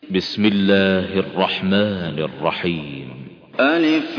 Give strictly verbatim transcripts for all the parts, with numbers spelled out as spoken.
بسم الله الرحمن الرحيم. ألف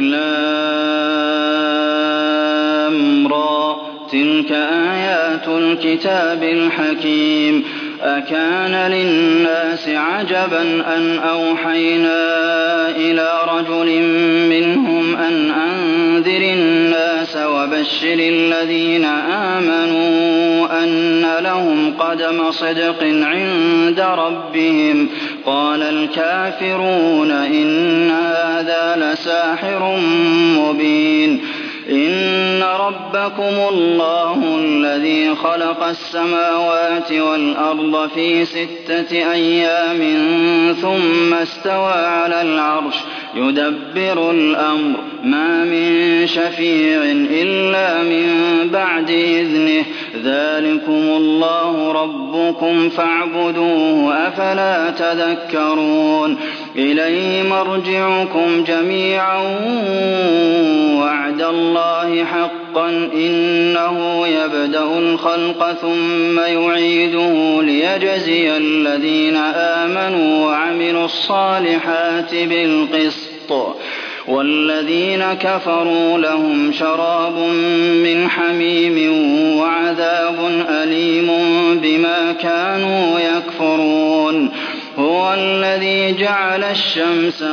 لام را، تلك آيات الكتاب الحكيم. أكان للناس عجبا أن أوحينا إلى رجل منهم أن أنذر الناس وبشر الذين آمنوا أن لهم قدم صدق عند ربهم. قال الكافرون إن هذا لساحر مبين. إن ربكم الله الذي خلق السماوات والأرض في ستة أيام ثم استوى على العرش يدبر الأمر، ما من شفيع إلا من بعد إذنه. ذلكم الله ربكم فاعبدوه، أفلا تذكرون. إليه مرجعكم جميعا وعد الله حقا، إنه يبدأ الخلق ثم يعيده ليجزي الذين آمنوا وعملوا الصالحات بالقسط، والذين كفروا لهم شراب من حميم وعذاب أليم بما كانوا يكفرون. هو الذي جعل الشمس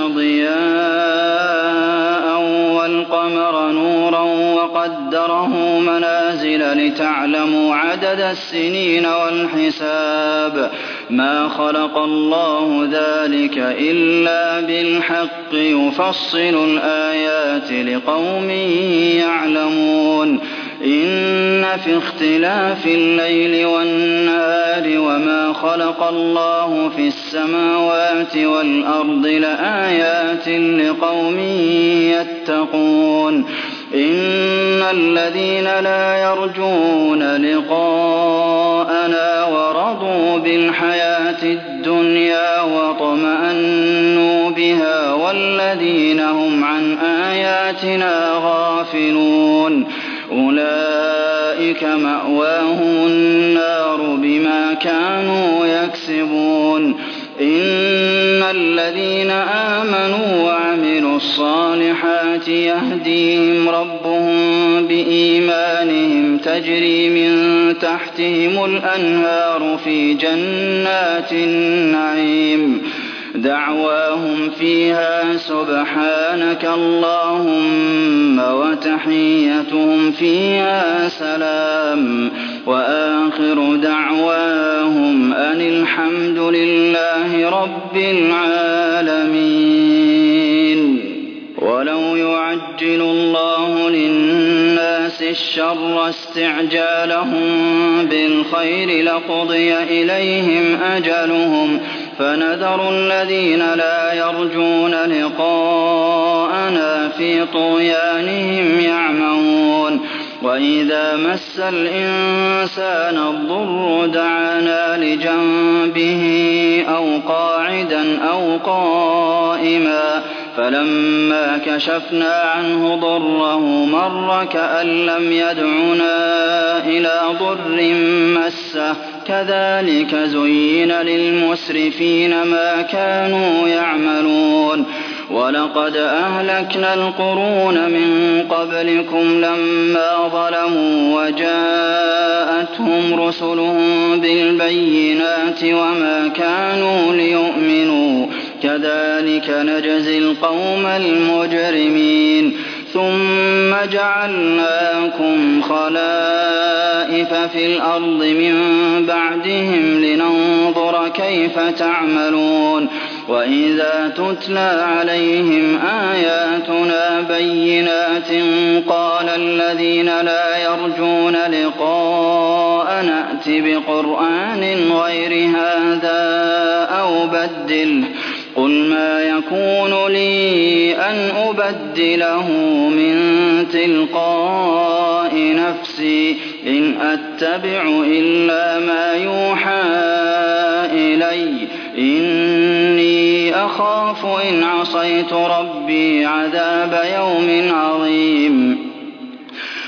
ضياء والقمر نورا وقدره منازل لتعلموا عدد السنين والحساب. ما خلق الله ذلك إلا بالحق، يفصل الآيات لقوم يعلمون. إن في اختلاف الليل والنهار وما خلق الله في السماوات والأرض لآيات لقوم يتقون. إن الذين لا يرجون لقاءنا ورضوا بالحياة الدنيا واطمأنوا بها والذين هم عن آياتنا غافلون أولئك مأواهم النار بما كانوا يكسبون. إن الذين آمنوا وعملوا الصالحات يهديهم ربهم بإيمانهم، تجري من تحتهم الأنهار في جنات النعيم. دعواهم فيها سبحانك اللهم وتحيتهم فيها سلام، وآخر دعواهم أن الحمد لله رب العالمين. ولو يعجل الله للناس الشر استعجالهم بالخير لقضي إليهم أجلهم، فنذر الذين لا يرجون لقاءنا في طغيانهم يعمهون. وإذا مس الإنسان الضر دعانا لجنبه أو قاعدا أو قائما، فلما كشفنا عنه ضره مر كأن لم يدعنا إلى ضر مسه. كذلك زين للمسرفين ما كانوا يعملون. ولقد أهلكنا القرون من قبلكم لما ظلموا وجاءتهم رسلهم بالبينات وما كانوا ليؤمنوا، كذلك نجزي القوم المجرمين. ثم جعلناكم خلائف في الأرض من بعدهم لننظر كيف تعملون. وإذا تتلى عليهم آياتنا بينات قال الذين لا يرجون لقاء نأت بقرآن غير هذا أو بدله. قل ما يكون لي أن أبدله من تلقاء نفسي، إن أتبع إلا ما يوحى إلي، إني أخاف إن عصيت ربي عذاب يوم عظيم.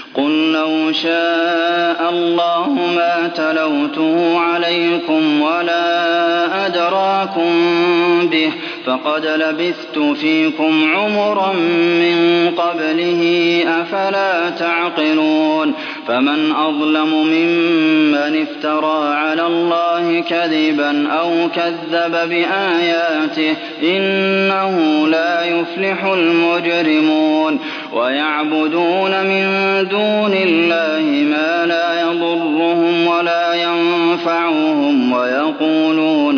قل لو شاء الله ما تلوته عليكم ولا أدراكم به فقد لبثت فيكم عمرا من قبله أفلا تعقلون فمن أظلم ممن افترى على الله كذبا أو كذب بآياته إنه لا يفلح المجرمون ويعبدون من دون الله ما لا يضرهم ولا ينفعهم ويقولون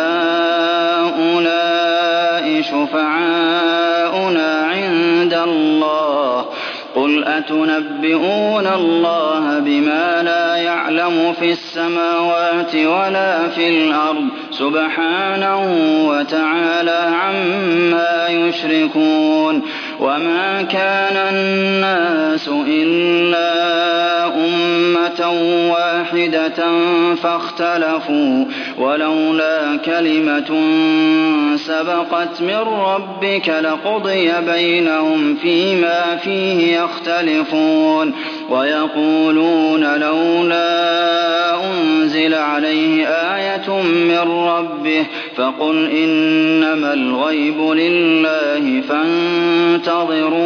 هؤلاء شفعاؤنا عند الله قل أتنبئون الله بما لا يعلم في السماوات ولا في الأرض سبحانه وتعالى عما يشركون وما كان الناس إلا أمة واحدة فاختلفوا ولولا كلمة سبقت من ربك لقضي بينهم فيما فيه يختلفون ويقولون لولا أنزل عليه آية من ربه فقل إنما الغيب لله فانتظروا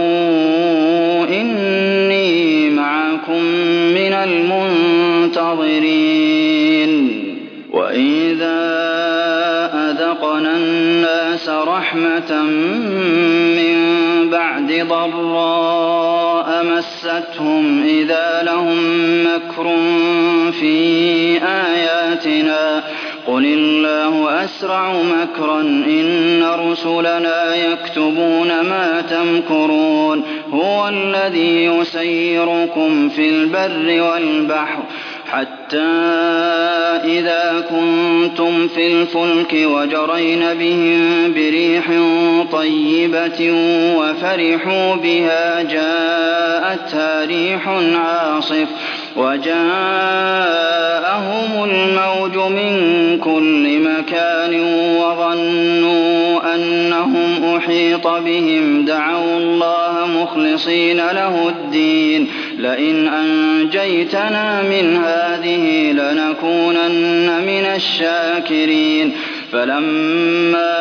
إني معكم من المنتظرين وإذا أذقنا الناس رحمة من بعد ضراء مستهم إذا لهم مكر في آياتنا قل الله أسرع مكرا إن رسلنا يكتبون ما تمكرون هو الذي يسيركم في البر والبحر حتى إذا كنتم في الفلك وجرين بهم بريح طيبة وفرحوا بها جاءتها ريح عاصف وجاءهم الموج من كل مكان وظنوا أنهم أحيط بهم دعوا الله مخلصين له الدين لئن أنجيتنا من هذه لنكونن من الشاكرين فلما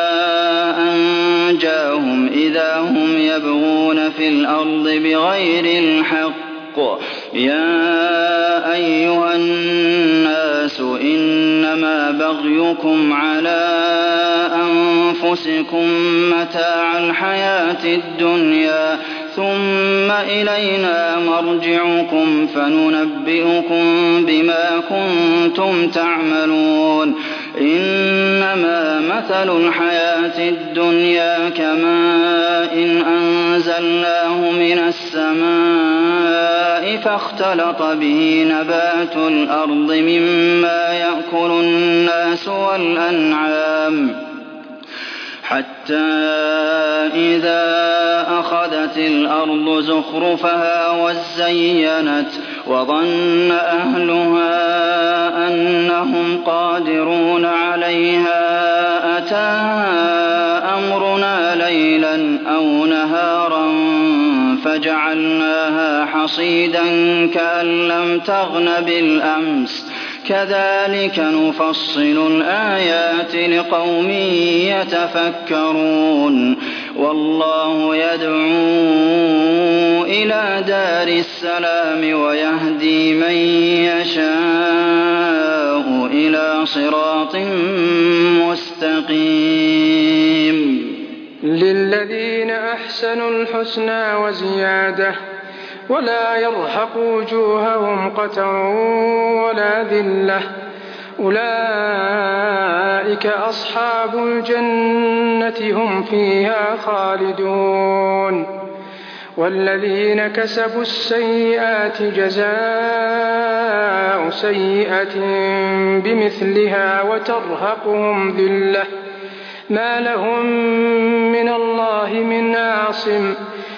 أنجاهم إذا هم يبغون في الأرض بغير الحق يا أيها الناس إنما بغيكم على أنفسكم متاع الحياة الدنيا ثم إلينا مرجعكم فننبئكم بما كنتم تعملون إنما مثل الحياة الدنيا كماء إن أنزلناه من السماء فاختلط به نبات الأرض مما يأكل الناس والأنعام حتى إذا أخذت الأرض زخرفها وزينت وظن أهلها أنهم قادرون عليها أتاها أمرنا ليلا أو نهارا فجعلناها حصيدا كأن لم تغن بالأمس كذلك نفصل الآيات لقوم يتفكرون والله يدعو إلى دار السلام ويهدي من يشاء إلى صراط مستقيم للذين أحسنوا الحسنى وزيادة ولا يرهق وجوههم قتر ولا ذلة أولئك أصحاب الجنة هم فيها خالدون والذين كسبوا السيئات جزاء سيئة بمثلها وترهقهم ذلة ما لهم من الله من عاصم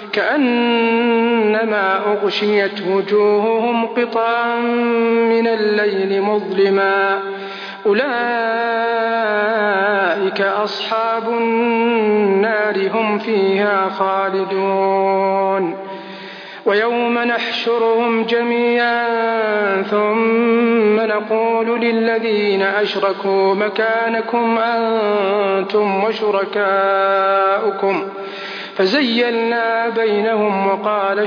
كأنما أغشيت وجوههم قطعا من الليل مظلما أولئك أصحاب النار هم فيها خالدون ويوم نحشرهم جميعا ثم نقول للذين أشركوا مكانكم أنتم وشركاؤكم فزيلنا بينهم وقال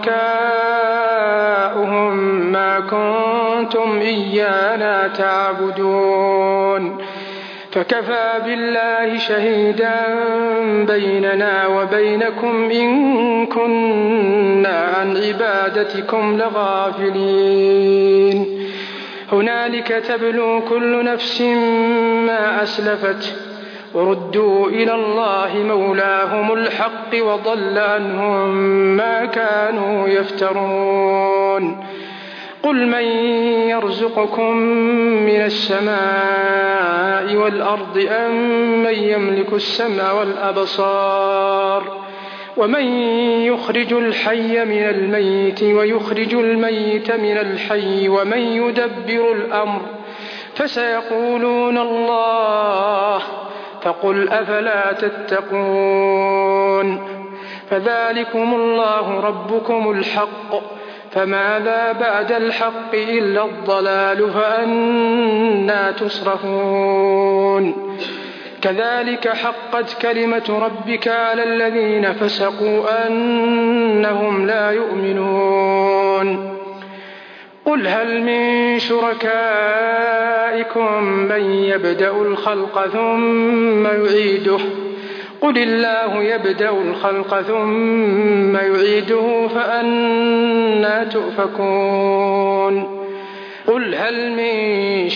شركاؤهم ما كنتم إيانا تعبدون فكفى بالله شهيدا بيننا وبينكم إن كنا عن عبادتكم لغافلين هنالك تبلو كل نفس ما أسلفت وردوا إلى الله مولاهم الحق وضل عنهم ما كانوا يفترون قل من يرزقكم من السماء والأرض أم من يملك السمع والأبصار ومن يخرج الحي من الميت ويخرج الميت من الحي ومن يدبر الأمر فسيقولون الله فقل أفلا تتقون فذلكم الله ربكم الحق فماذا بعد الحق إلا الضلال فأنى تصرفون كذلك حقت كلمة ربك على الذين فسقوا أنهم لا يؤمنون قل هل من شركائكم من يبدأ الخلق ثم يعيده قل الله يبدأ الخلق ثم يعيده فأنى تؤفكون قل هل من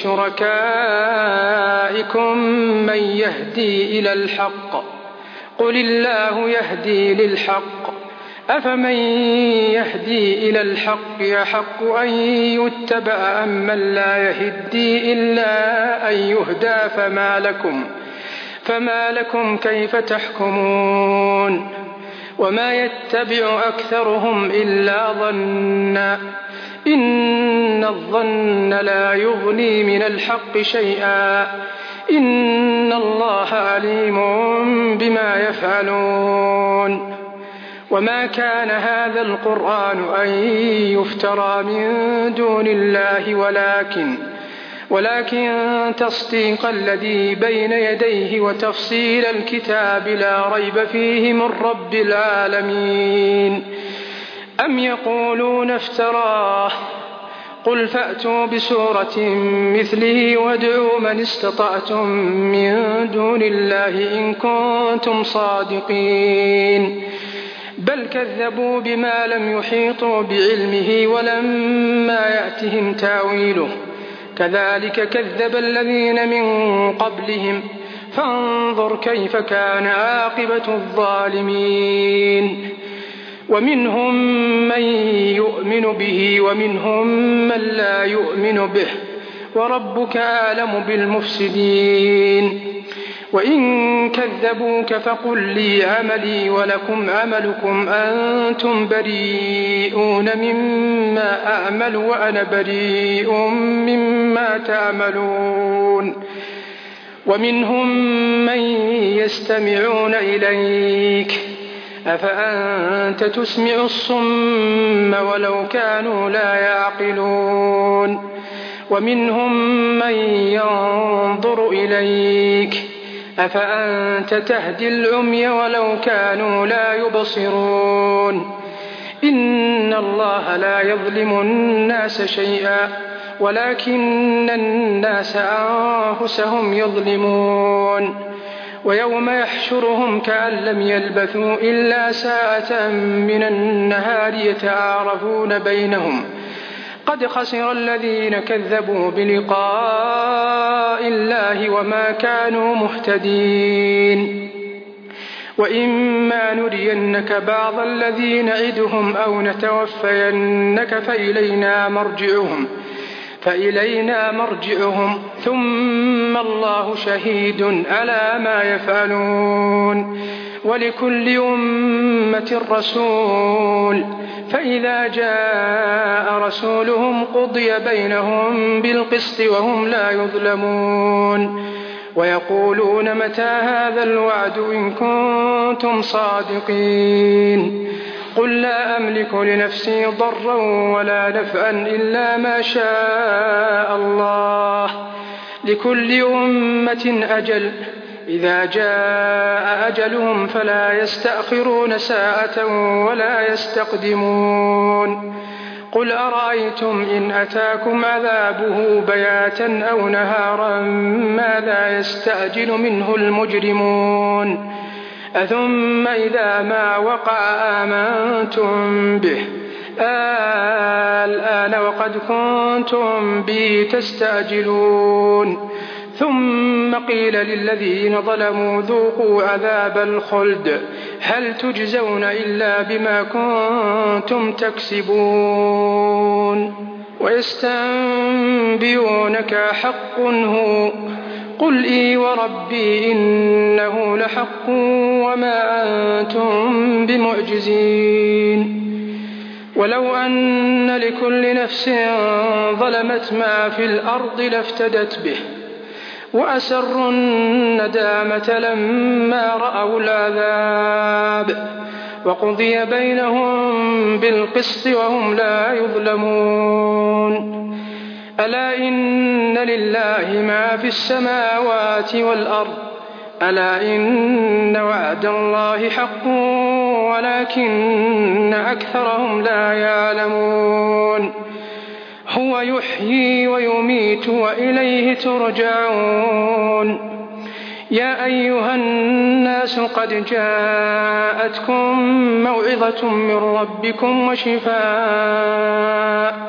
شركائكم من يهدي إلى الحق قل الله يهدي للحق أفمن يهدي إلى الحق يحق أن يتبع أم من لا يهدي إلا أن يهدى فما لكم فما لكم كيف تحكمون وما يتبع أكثرهم إلا ظنا إن الظن لا يغني من الحق شيئا إن الله عليم بما يفعلون وما كان هذا القرآن أن يفترى من دون الله ولكن ولكن تصديق الذي بين يديه وتفصيل الكتاب لا ريب فيه من رب العالمين أم يقولون افتراه قل فأتوا بسورة مثله وادعوا من استطعتم من دون الله إن كنتم صادقين بل كذبوا بما لم يحيطوا بعلمه ولما يأتهم تاويله كذلك كذب الذين من قبلهم فانظر كيف كان عاقبة الظالمين ومنهم من يؤمن به ومنهم من لا يؤمن به وربك أعلم بالمفسدين وإن كذبوك فقل لي عملي ولكم عملكم أنتم بريئون مما أعمل وأنا بريء مما تعملون ومنهم من يستمعون إليك أفأنت تسمع الصم ولو كانوا لا يعقلون ومنهم من ينظر إليك أفأنت تهدي العمي ولو كانوا لا يبصرون إن الله لا يظلم الناس شيئا ولكن الناس أنفسهم يظلمون ويوم يحشرهم كأن لم يلبثوا إلا ساعة من النهار يتعارفون بينهم قد خسر الذين كذبوا بلقاء الله وما كانوا مهتدين وإما نرينك بعض الذي نعدهم أو نتوفينك فإلينا مرجعهم فإلينا مرجعهم ثم الله شهيد على ما يفعلون ولكل أمة رسول فإذا جاء رسولهم قضي بينهم بالقسط وهم لا يظلمون ويقولون متى هذا الوعد إن كنتم صادقين قل لا أملك لنفسي ضرا ولا نفعا إلا ما شاء الله لكل أمة أجل إذا جاء أجلهم فلا يستأخرون ساعة ولا يستقدمون قل أرأيتم إن أتاكم عذابه بياتا أو نهارا ماذا يستعجل منه المجرمون أثم إذا ما وقع آمنتم به الآن وقد كنتم به تستعجلون ثم قيل للذين ظلموا ذوقوا عذاب الخلد هل تجزون إلا بما كنتم تكسبون ويستنبئونك حق هو قل إي وربي إنه لحق وما أنتم بمعجزين ولو أن لكل نفس ظلمت ما في الأرض لافتدت به وأسروا الندامة لما رأوا العذاب وقضي بينهم بالقسط وهم لا يظلمون ألا إن لله ما في السماوات والأرض ألا إن وعد الله حق ولكن أكثرهم لا يعلمون هو يحيي ويميت وإليه ترجعون يا أيها الناس قد جاءتكم موعظة من ربكم وشفاء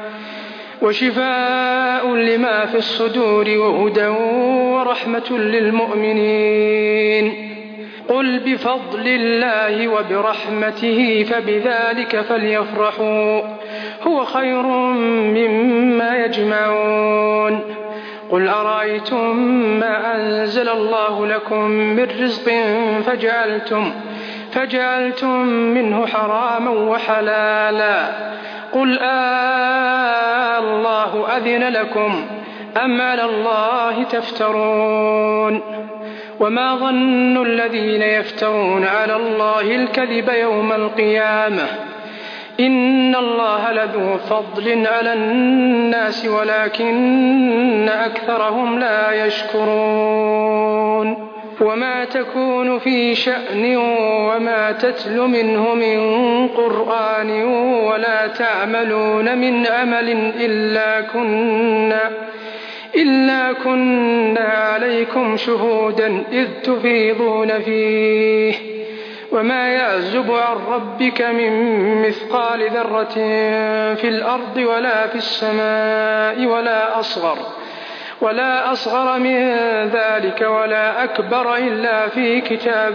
وشفاء لما في الصدور وهدى ورحمة للمؤمنين قل بفضل الله وبرحمته فبذلك فليفرحوا هو خير مما يجمعون قل أرأيتم ما أنزل الله لكم من رزق فجعلتم, فجعلتم منه حراما وحلالا قل آه الله أذن لكم أم على الله تفترون وما ظن الذين يفترون على الله الكذب يوم القيامة إن الله لذو فضل على الناس ولكن أكثرهم لا يشكرون وما تكون في شأن وما تتل منه من قرآن ولا تعملون من عمل إلا كنا إلا كنا عليكم شهودا إذ تفيضون فيه وما يعزب عن ربك من مثقال ذرة في الأرض ولا في السماء ولا أصغر ولا أصغر من ذلك ولا أكبر إلا في كتاب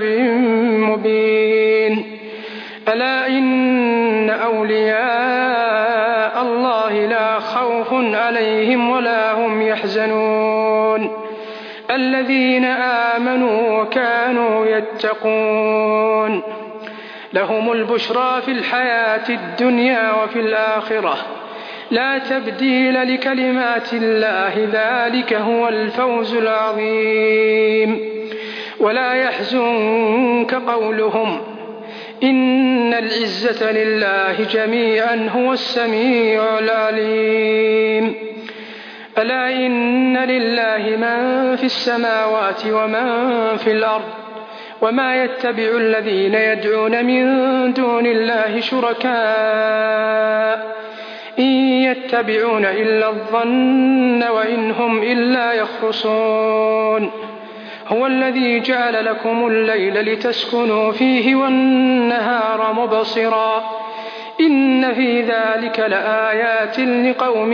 مبين ألا إن أولياء الله لا خوف عليهم ولا هم يحزنون الذين آمنوا وكانوا يتقون لهم البشرى في الحياة الدنيا وفي الآخرة لا تبديل لكلمات الله ذلك هو الفوز العظيم ولا يحزنك قولهم إن العزة لله جميعا هو السميع العليم ألا إن لله من في السماوات ومن في الأرض وما يتبع الذين يدعون من دون الله شركاء إن يتبعون إلا الظن وإن هم إلا يخرصون هو الذي جعل لكم الليل لتسكنوا فيه والنهار مبصرا إن في ذلك لآيات لقوم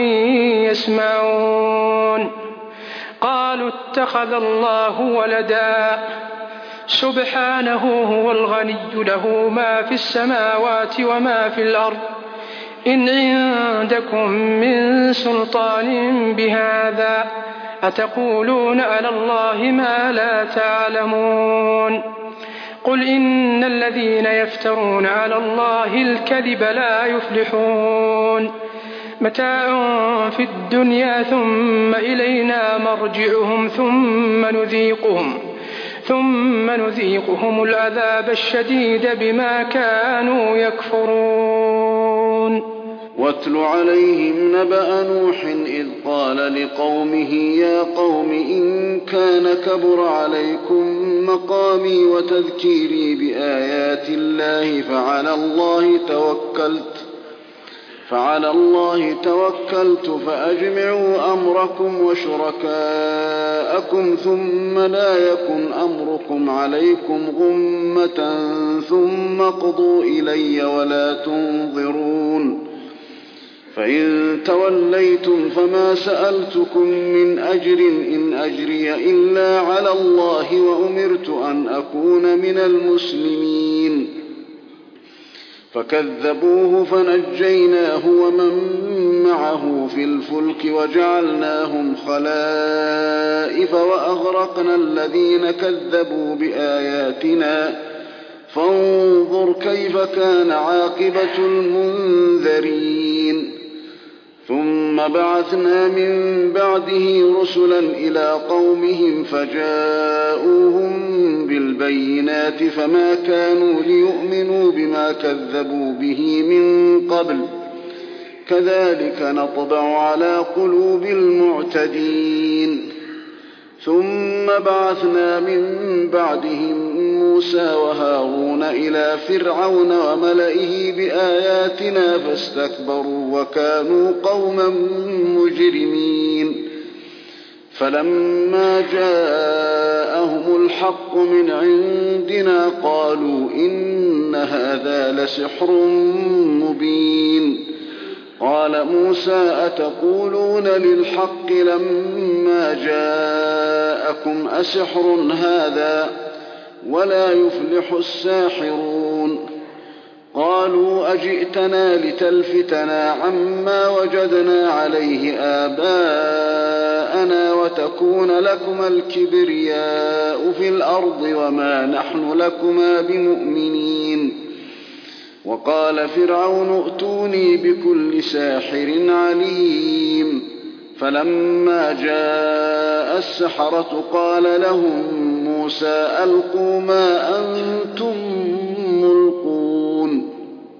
يسمعون قالوا اتخذ الله ولدا سبحانه هو الغني له ما في السماوات وما في الأرض إن عندكم من سلطان بهذا أتقولون على الله ما لا تعلمون قل إن الذين يفترون على الله الكذب لا يفلحون متاع في الدنيا ثم إلينا مرجعهم ثم نذيقهم ثم نذيقهم العذاب الشديد بما كانوا يكفرون. واتل عليهم نبأ نوح إذ قال لقومه يا قوم إن كان كبر عليكم مقامي وتذكيري بآيات الله فعلى الله توكلت فعلى الله توكلت فأجمعوا أمركم وشركاءكم ثم لا يكن أمركم عليكم غمة ثم اقضوا إلي ولا تنظرون. فإن توليتم فما سألتكم من أجر إن أجري إلا على الله وأمرت أن أكون من المسلمين. فكذبوه فنجيناه ومن معه في الفلك وجعلناهم خلائف وأغرقنا الذين كذبوا بآياتنا فانظر كيف كان عاقبة المنذرين. ثم بعثنا من بعده رسلا إلى قومهم فجاءوهم بالبينات فما كانوا ليؤمنوا بما كذبوا به من قبل كذلك نطبع على قلوب المعتدين. ثم بعثنا من بعدهم موسى وهارون إلى فرعون وملئه بآياتنا فاستكبروا وكانوا قوما مجرمين. فلما جاءهم الحق من عندنا قالوا إن هذا لسحر مبين. قال موسى أتقولون للحق لما جاءكم أسحر هذا ولا يفلح الساحرون. قالوا أجئتنا لتلفتنا عما وجدنا عليه آباءنا وتكون لكما الكبرياء في الأرض وما نحن لكما بمؤمنين. وقال فرعون ائتوني بكل ساحر عليم. فلما جاء السحرة قال لهم موسى ألقوا ما أنتم ملقون.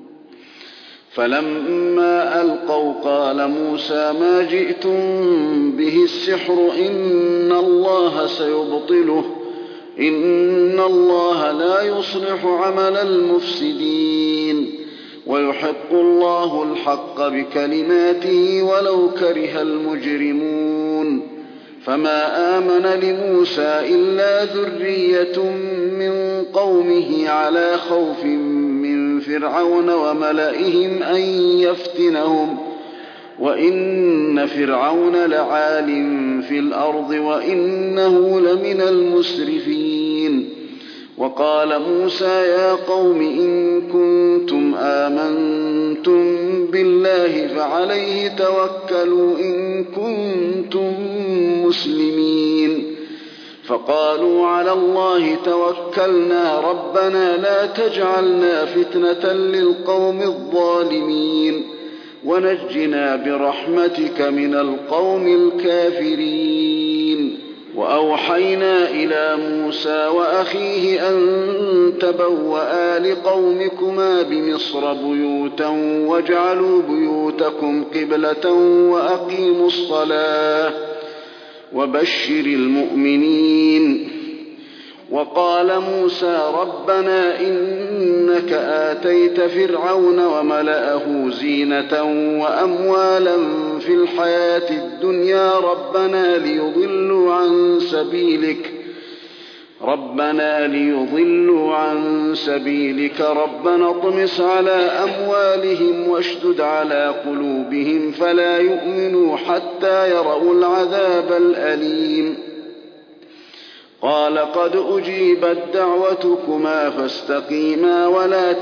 فلما ألقوا قال موسى ما جئتم به السحر إن الله سيبطله إن الله لا يصلح عمل المفسدين ويحق الله الحق بكلماته ولو كره المجرمون. فما آمن لموسى إلا ذرية من قومه على خوف من فرعون وملئهم أن يفتنهم وإن فرعون لعال في الأرض وإنه لمن المسرفين. وقال موسى يا قوم إن كنتم آمنتم بالله فعليه توكلوا إن كنتم مسلمين. فقالوا على الله توكلنا ربنا لا تجعلنا فتنة للقوم الظالمين ونجنا برحمتك من القوم الكافرين. وأوحينا إلى موسى وأخيه أن تبوأ لقومكما بمصر بيوتا واجعلوا بيوتكم قبلة وأقيموا الصلاة وبشر المؤمنين. وقال موسى ربنا إنك آتيت فرعون وملأه زينة وأموالا في الحياة الدنيا ربنا ليضلوا عن سبيلك ربنا ليضلوا عن سبيلك ربنا اطمس على أموالهم واشدد على قلوبهم فلا يؤمنوا حتى يروا العذاب الأليم. قال قد أجيبت دعوتكما فاستقيما ولا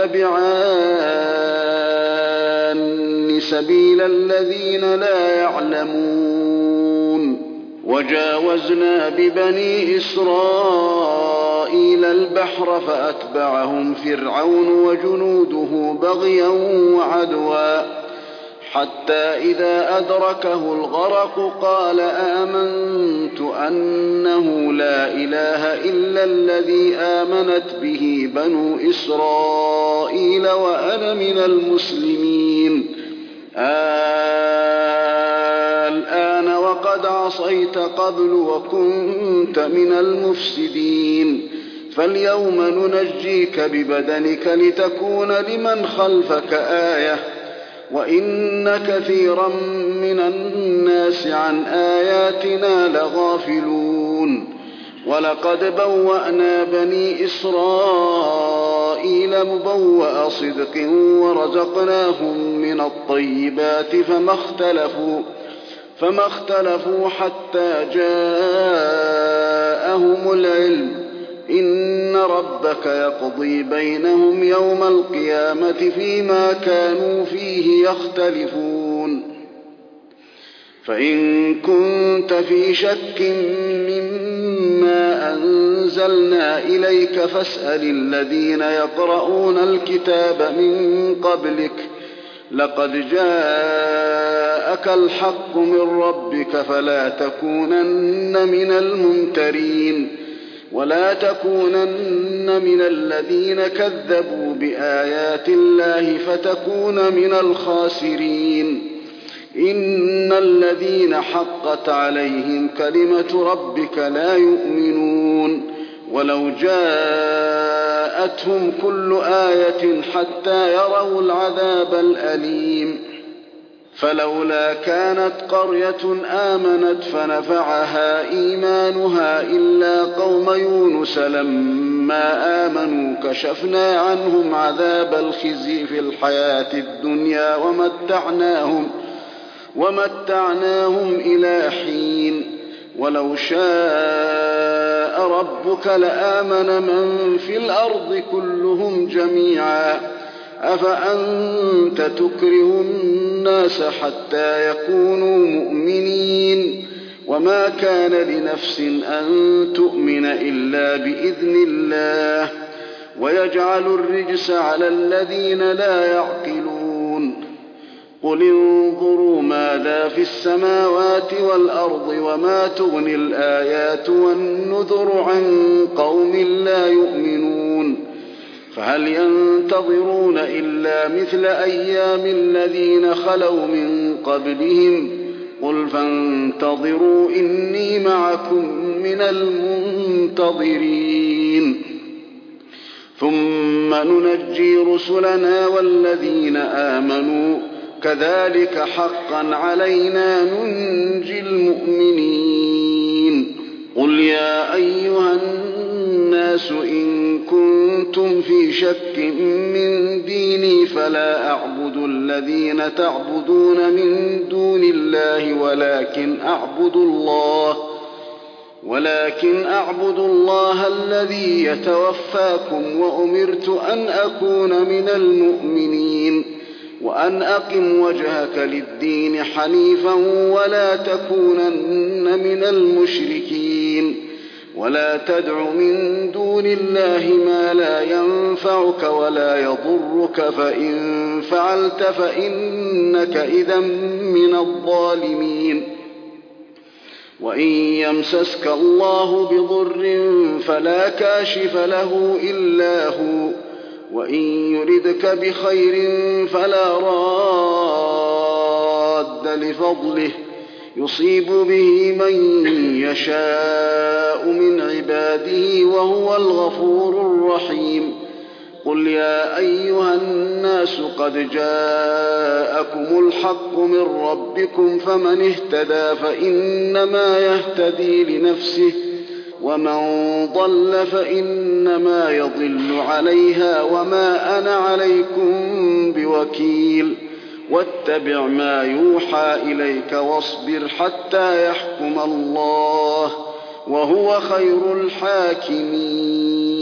تتبعان سبيل الذين لا يعلمون. وجاوزنا ببني إسرائيل البحر فأتبعهم فرعون وجنوده بغيا وعدوا حتى إذا أدركه الغرق قال آمنت أنه لا إله إلا الذي آمنت به بنو إسرائيل وأنا من المسلمين. الآن وقد عصيت قبل وكنت من المفسدين. فاليوم ننجيك ببدنك لتكون لمن خلفك آية وإن كثيرا من الناس عن آياتنا لغافلون. ولقد بوأنا بني إسرائيل مبوأ صدق ورزقناهم من الطيبات فما اختلفوا فما اختلفوا حتى جاءهم العلم. إن ربك يقضي بينهم يوم القيامة فيما كانوا فيه يختلفون. فإن كنت في شك مما أنزلنا إليك فاسأل الذين يقرؤون الكتاب من قبلك لقد جاءك الحق من ربك فلا تكونن من الممترين ولا تكونن من الذين كذبوا بآيات الله فتكون من الخاسرين. إن الذين حقت عليهم كلمة ربك لا يؤمنون ولو جاءتهم كل آية حتى يروا العذاب الأليم. فلولا كانت قرية آمنت فنفعها إيمانها إلا قوم يونس لما آمنوا كشفنا عنهم عذاب الخزي في الحياة الدنيا ومتعناهم, ومتعناهم إلى حين. ولو شاء ربك لآمن من في الأرض كلهم جميعا أفأنت تكره الناس حتى يكونوا مؤمنين. وما كان لنفس أن تؤمن إلا بإذن الله ويجعل الرجس على الذين لا يعقلون. قل انظروا ماذا في السماوات والأرض وما تغني الآيات والنذر عن قوم لا يؤمنون. فهل ينتظرون إلا مثل أيام الذين خلوا من قبلهم قل فانتظروا إني معكم من المنتظرين. ثم ننجي رسلنا والذين آمنوا كذلك حقا علينا ننجي المؤمنين. قل يا أيها الناس إن كنتم في شك من ديني فلا أعبد الذين تعبدون من دون الله ولكن أعبد الله ولكن أعبد الله الذي يتوفاكم وأمرت أن أكون من المؤمنين وأن أقم وجهك للدين حنيفا ولا تكونن من المشركين. ولا تدع من دون الله ما لا ينفعك ولا يضرك فإن فعلت فإنك إذا من الظالمين. وإن يمسسك الله بضر فلا كاشف له إلا هو وإن يردك بخير فلا راد لفضله يصيب به من يشاء من عباده وهو الغفور الرحيم. قل يا أيها الناس قد جاءكم الحق من ربكم فمن اهتدى فإنما يهتدي لنفسه ومن ضل فإنما يضل عليها وما أنا عليكم بوكيل. واتبع ما يوحى إليك واصبر حتى يحكم الله وهو خير الحاكمين.